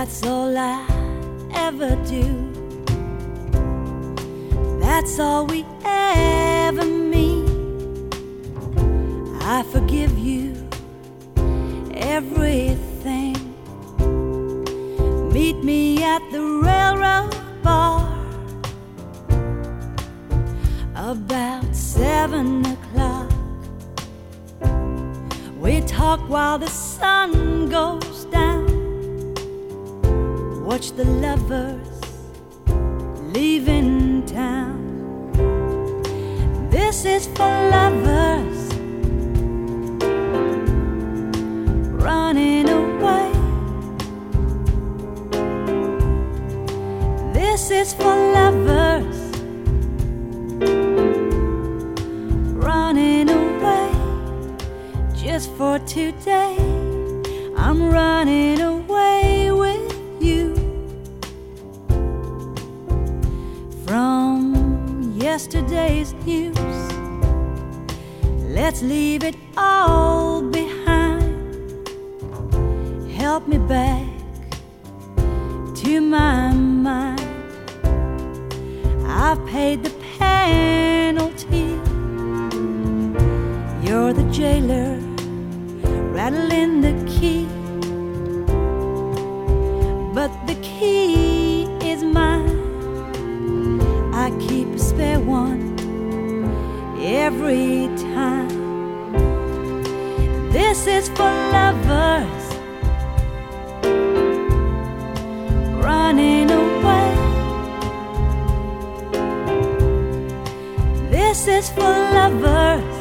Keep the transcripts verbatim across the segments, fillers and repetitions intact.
That's all I ever do. That's all we ever meet. I forgive you everything. Meet me at the railroad bar about seven o'clock. We talk while the sun goes down. Watch the lovers leaving town. This is for lovers running away. This is for lovers running away. Just for today, I'm running away with you from yesterday's news. Let's leave it all behind. Help me back to my mind. I've paid the penalty. You're the jailer, rattling the key. But the key is mine. I keep a spare one every time. This is for lovers running away. This is for lovers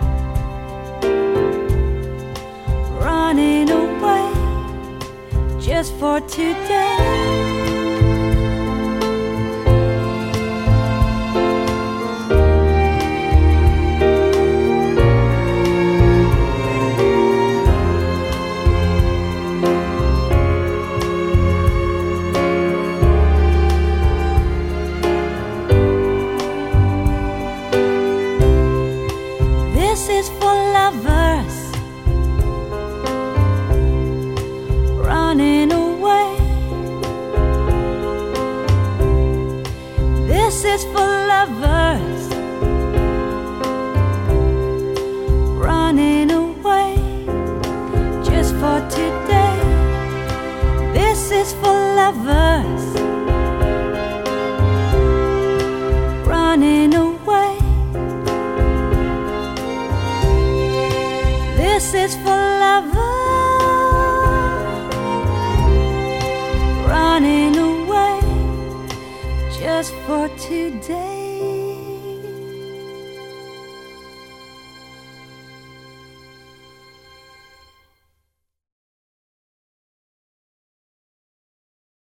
running away. Just for today. This is for lovers running away. This is for lovers running away. Just for today. This is for lovers running away. This is for lovers running away. Just for today.